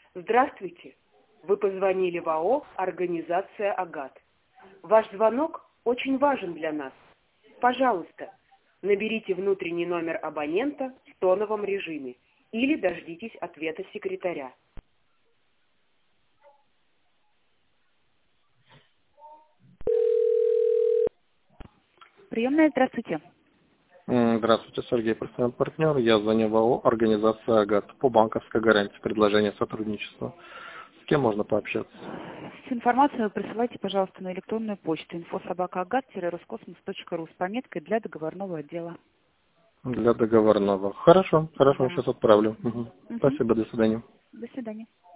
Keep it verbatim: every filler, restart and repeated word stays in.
Здравствуйте. Вы позвонили в АО «Организация Агат». Ваш звонок очень важен для нас. Пожалуйста, наберите внутренний номер абонента в тоновом режиме или дождитесь ответа секретаря. Приемная, здравствуйте. М, Здравствуйте, Сергей, профессиональный партнер. Я звоню в АО «Организация Агат» по банковской гарантии предложения сотрудничества. С кем можно пообщаться? Всю информацию присылайте, пожалуйста, на электронную почту инфо собака агат роскосмос точка ру с пометкой для договорного отдела. Для договорного. Хорошо, хорошо, Да. сейчас отправлю. Мгм. Мгм. Спасибо, до свидания. До свидания.